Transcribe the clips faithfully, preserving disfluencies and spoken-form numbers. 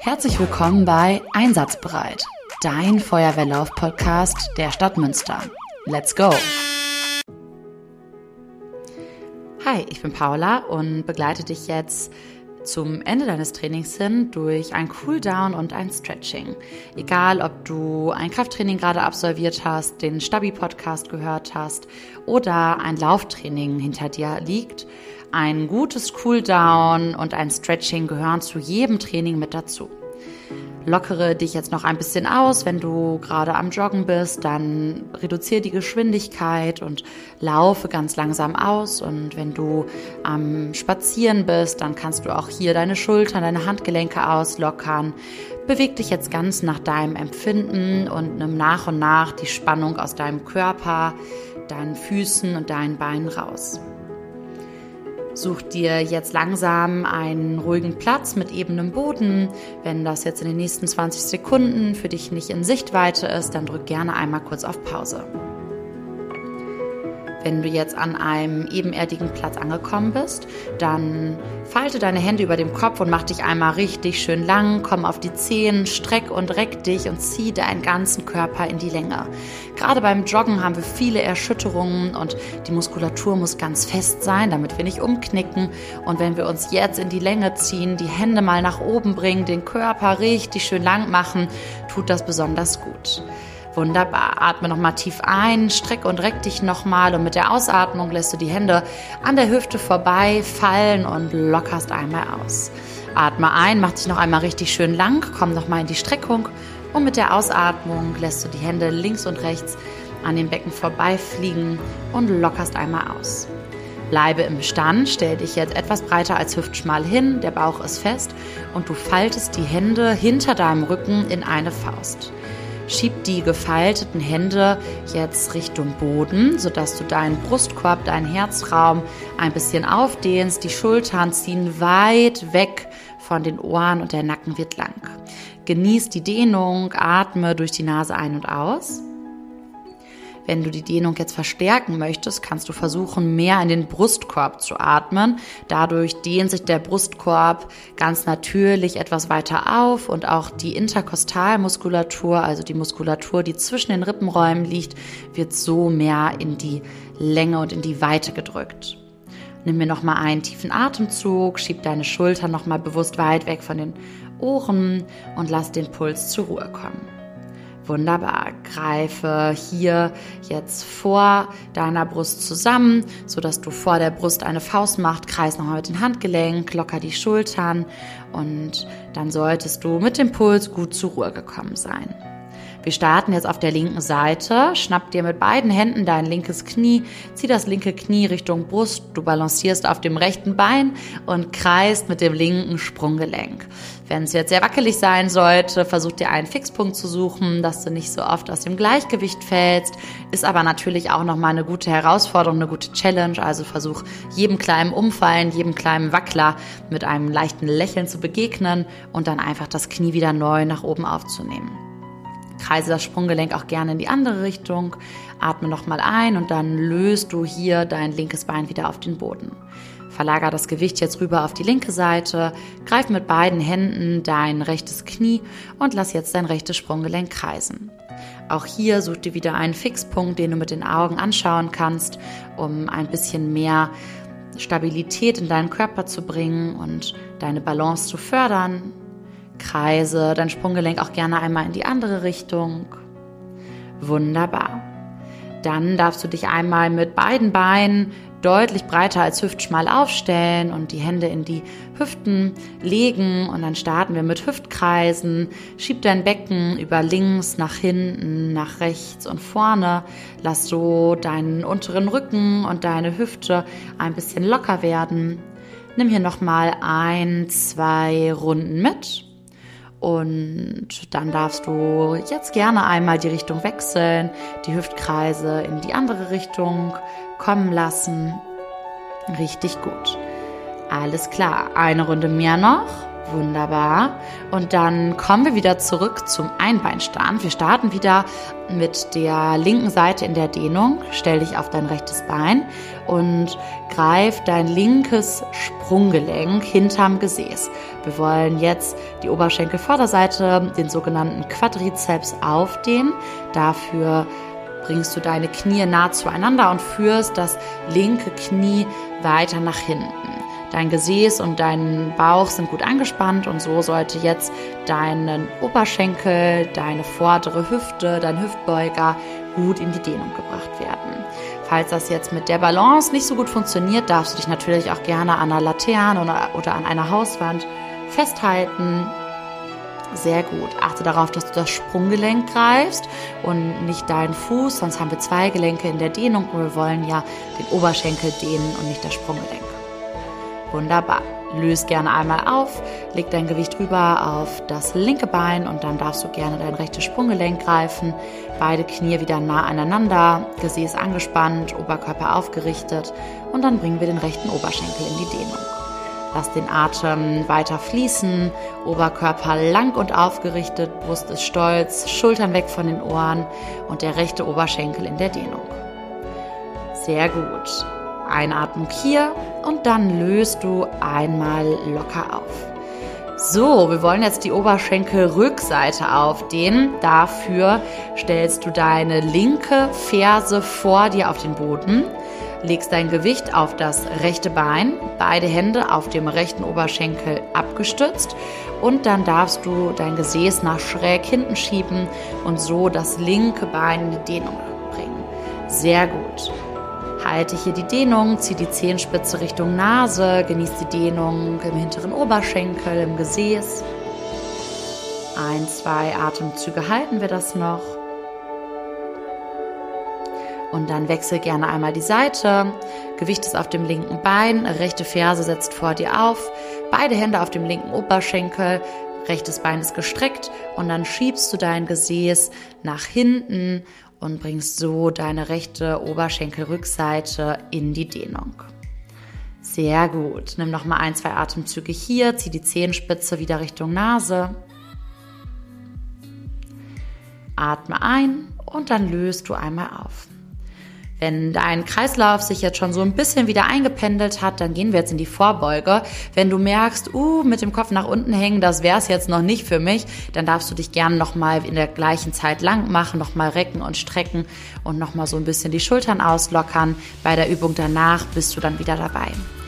Herzlich willkommen bei Einsatzbereit, dein Feuerwehrlauf-Podcast der Stadt Münster. Let's go! Hi, ich bin Paula und begleite dich jetzt zum Ende deines Trainings hin durch ein Cooldown und ein Stretching. Egal, ob du ein Krafttraining gerade absolviert hast, den Stabi-Podcast gehört hast oder ein Lauftraining hinter dir liegt, ein gutes Cooldown und ein Stretching gehören zu jedem Training mit dazu. Lockere dich jetzt noch ein bisschen aus, wenn du gerade am Joggen bist, dann reduziere die Geschwindigkeit und laufe ganz langsam aus. Und wenn du am Spazieren bist, dann kannst du auch hier deine Schultern, deine Handgelenke auslockern. Beweg dich jetzt ganz nach deinem Empfinden und nimm nach und nach die Spannung aus deinem Körper, deinen Füßen und deinen Beinen raus. Such dir jetzt langsam einen ruhigen Platz mit ebenem Boden. Wenn das jetzt in den nächsten zwanzig Sekunden für dich nicht in Sichtweite ist, dann drück gerne einmal kurz auf Pause. Wenn du jetzt an einem ebenerdigen Platz angekommen bist, dann falte deine Hände über dem Kopf und mach dich einmal richtig schön lang, komm auf die Zehen, streck und reck dich und zieh deinen ganzen Körper in die Länge. Gerade beim Joggen haben wir viele Erschütterungen und die Muskulatur muss ganz fest sein, damit wir nicht umknicken. Und wenn wir uns jetzt in die Länge ziehen, die Hände mal nach oben bringen, den Körper richtig schön lang machen, tut das besonders gut. Wunderbar. Atme nochmal tief ein, streck und reck dich nochmal und mit der Ausatmung lässt du die Hände an der Hüfte vorbei fallen und lockerst einmal aus. Atme ein, mach dich noch einmal richtig schön lang, komm nochmal in die Streckung und mit der Ausatmung lässt du die Hände links und rechts an dem Becken vorbeifliegen und lockerst einmal aus. Bleibe im Stand, stell dich jetzt etwas breiter als hüftschmal hin, der Bauch ist fest und du faltest die Hände hinter deinem Rücken in eine Faust. Schieb die gefalteten Hände jetzt Richtung Boden, sodass du deinen Brustkorb, deinen Herzraum ein bisschen aufdehnst. Die Schultern ziehen weit weg von den Ohren und der Nacken wird lang. Genieß die Dehnung, atme durch die Nase ein und aus. Wenn du die Dehnung jetzt verstärken möchtest, kannst du versuchen, mehr in den Brustkorb zu atmen. Dadurch dehnt sich der Brustkorb ganz natürlich etwas weiter auf und auch die Interkostalmuskulatur, also die Muskulatur, die zwischen den Rippenräumen liegt, wird so mehr in die Länge und in die Weite gedrückt. Nimm mir nochmal einen tiefen Atemzug, schieb deine Schultern nochmal bewusst weit weg von den Ohren und lass den Puls zur Ruhe kommen. Wunderbar, greife hier jetzt vor deiner Brust zusammen, sodass du vor der Brust eine Faust machst, kreis nochmal mit den Handgelenken, locker die Schultern und dann solltest du mit dem Puls gut zur Ruhe gekommen sein. Wir starten jetzt auf der linken Seite, schnapp dir mit beiden Händen dein linkes Knie, zieh das linke Knie Richtung Brust, du balancierst auf dem rechten Bein und kreist mit dem linken Sprunggelenk. Wenn es jetzt sehr wackelig sein sollte, versuch dir einen Fixpunkt zu suchen, dass du nicht so oft aus dem Gleichgewicht fällst, ist aber natürlich auch nochmal eine gute Herausforderung, eine gute Challenge, also versuch jedem kleinen Umfallen, jedem kleinen Wackler mit einem leichten Lächeln zu begegnen und dann einfach das Knie wieder neu nach oben aufzunehmen. Kreise das Sprunggelenk auch gerne in die andere Richtung, atme nochmal ein und dann löst du hier dein linkes Bein wieder auf den Boden. Verlager das Gewicht jetzt rüber auf die linke Seite, greif mit beiden Händen dein rechtes Knie und lass jetzt dein rechtes Sprunggelenk kreisen. Auch hier such dir wieder einen Fixpunkt, den du mit den Augen anschauen kannst, um ein bisschen mehr Stabilität in deinen Körper zu bringen und deine Balance zu fördern. Kreise dein Sprunggelenk auch gerne einmal in die andere Richtung. Wunderbar. Dann darfst du dich einmal mit beiden Beinen deutlich breiter als hüftschmal aufstellen und die Hände in die Hüften legen und dann starten wir mit Hüftkreisen. Schieb dein Becken über links, nach hinten, nach rechts und vorne. Lass so deinen unteren Rücken und deine Hüfte ein bisschen locker werden. Nimm hier nochmal ein, zwei Runden mit. Und dann darfst du jetzt gerne einmal die Richtung wechseln, die Hüftkreise in die andere Richtung kommen lassen. Richtig gut. Alles klar, eine Runde mehr noch. Wunderbar. Und dann kommen wir wieder zurück zum Einbeinstand. Wir starten wieder mit der linken Seite in der Dehnung. Stell dich auf dein rechtes Bein und greif dein linkes Sprunggelenk hinterm Gesäß. Wir wollen jetzt die Oberschenkelvorderseite, den sogenannten Quadrizeps, aufdehnen. Dafür bringst du deine Knie nah zueinander und führst das linke Knie weiter nach hinten. Dein Gesäß und dein Bauch sind gut angespannt und so sollte jetzt dein Oberschenkel, deine vordere Hüfte, dein Hüftbeuger gut in die Dehnung gebracht werden. Falls das jetzt mit der Balance nicht so gut funktioniert, darfst du dich natürlich auch gerne an einer Laterne oder, oder an einer Hauswand festhalten. Sehr gut. Achte darauf, dass du das Sprunggelenk greifst und nicht deinen Fuß, sonst haben wir zwei Gelenke in der Dehnung und wir wollen ja den Oberschenkel dehnen und nicht das Sprunggelenk. Wunderbar. Löse gerne einmal auf, leg dein Gewicht rüber auf das linke Bein und dann darfst du gerne dein rechtes Sprunggelenk greifen. Beide Knie wieder nah aneinander, Gesäß angespannt, Oberkörper aufgerichtet und dann bringen wir den rechten Oberschenkel in die Dehnung. Lass den Atem weiter fließen, Oberkörper lang und aufgerichtet, Brust ist stolz, Schultern weg von den Ohren und der rechte Oberschenkel in der Dehnung. Sehr gut. Einatmung hier und dann löst du einmal locker auf. So, wir wollen jetzt die Oberschenkelrückseite aufdehnen. Dafür stellst du deine linke Ferse vor dir auf den Boden, legst dein Gewicht auf das rechte Bein, beide Hände auf dem rechten Oberschenkel abgestützt und dann darfst du dein Gesäß nach schräg hinten schieben und so das linke Bein in die Dehnung bringen. Sehr gut. Halte hier die Dehnung, zieh die Zehenspitze Richtung Nase, genieß die Dehnung im hinteren Oberschenkel, im Gesäß. Ein, zwei Atemzüge halten wir das noch. Und dann wechsel gerne einmal die Seite. Gewicht ist auf dem linken Bein, rechte Ferse setzt vor dir auf, beide Hände auf dem linken Oberschenkel, rechtes Bein ist gestreckt und dann schiebst du dein Gesäß nach hinten und bringst so deine rechte Oberschenkelrückseite in die Dehnung. Sehr gut. Nimm nochmal ein, zwei Atemzüge hier, zieh die Zehenspitze wieder Richtung Nase. Atme ein und dann löst du einmal auf. Wenn dein Kreislauf sich jetzt schon so ein bisschen wieder eingependelt hat, dann gehen wir jetzt in die Vorbeuge. Wenn du merkst, uh, mit dem Kopf nach unten hängen, das wäre es jetzt noch nicht für mich, dann darfst du dich gerne nochmal in der gleichen Zeit lang machen, nochmal recken und strecken und nochmal so ein bisschen die Schultern auslockern. Bei der Übung danach bist du dann wieder dabei.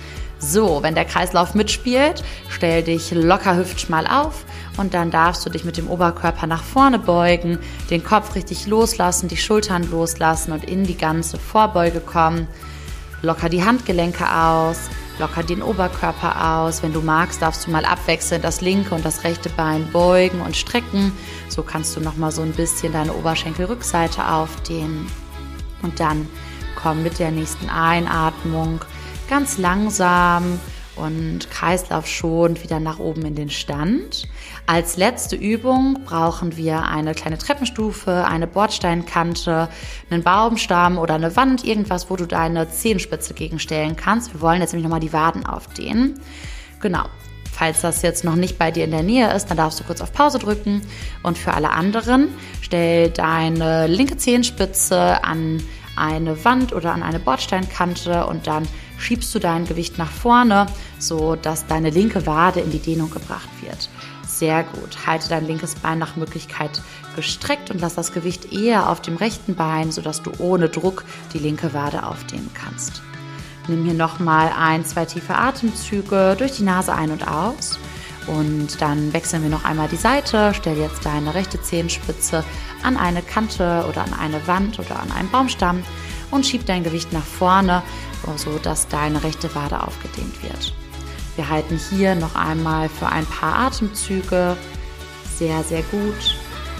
So, wenn der Kreislauf mitspielt, stell dich locker hüftschmal auf und dann darfst du dich mit dem Oberkörper nach vorne beugen, den Kopf richtig loslassen, die Schultern loslassen und in die ganze Vorbeuge kommen. Locker die Handgelenke aus, locker den Oberkörper aus. Wenn du magst, darfst du mal abwechselnd das linke und das rechte Bein beugen und strecken. So kannst du nochmal so ein bisschen deine Oberschenkelrückseite aufdehnen. Und dann komm mit der nächsten Einatmung ganz langsam und kreislaufschonend wieder nach oben in den Stand. Als letzte Übung brauchen wir eine kleine Treppenstufe, eine Bordsteinkante, einen Baumstamm oder eine Wand, irgendwas, wo du deine Zehenspitze gegenstellen kannst. Wir wollen jetzt nämlich nochmal die Waden aufdehnen. Genau. Falls das jetzt noch nicht bei dir in der Nähe ist, dann darfst du kurz auf Pause drücken. Und für alle anderen, stell deine linke Zehenspitze an eine Wand oder an eine Bordsteinkante und dann schiebst du dein Gewicht nach vorne, so dass deine linke Wade in die Dehnung gebracht wird. Sehr gut. Halte dein linkes Bein nach Möglichkeit gestreckt und lass das Gewicht eher auf dem rechten Bein, sodass du ohne Druck die linke Wade aufdehnen kannst. Nimm hier nochmal ein, zwei tiefe Atemzüge durch die Nase ein und aus. Und dann wechseln wir noch einmal die Seite. Stell jetzt deine rechte Zehenspitze an eine Kante oder an eine Wand oder an einen Baumstamm und schieb dein Gewicht nach vorne, so dass deine rechte Wade aufgedehnt wird. Wir halten hier noch einmal für ein paar Atemzüge. Sehr, sehr gut.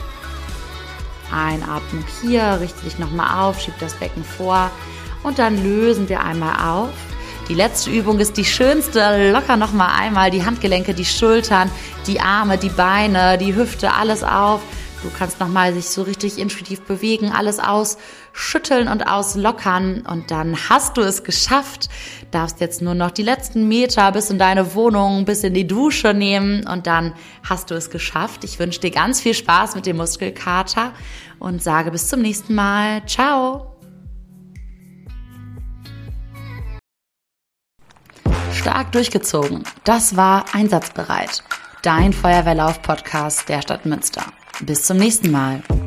Einatmung hier, richte dich nochmal auf, schieb das Becken vor und dann lösen wir einmal auf. Die letzte Übung ist die schönste. Locker nochmal einmal die Handgelenke, die Schultern, die Arme, die Beine, die Hüfte, alles auf. Du kannst nochmal sich so richtig intuitiv bewegen, alles ausschütteln und auslockern und dann hast du es geschafft. Darfst jetzt nur noch die letzten Meter bis in deine Wohnung, bis in die Dusche nehmen und dann hast du es geschafft. Ich wünsche dir ganz viel Spaß mit dem Muskelkater und sage bis zum nächsten Mal. Ciao! Stark durchgezogen. Das war Einsatzbereit. Dein Feuerwehrlauf-Podcast der Stadt Münster. Bis zum nächsten Mal.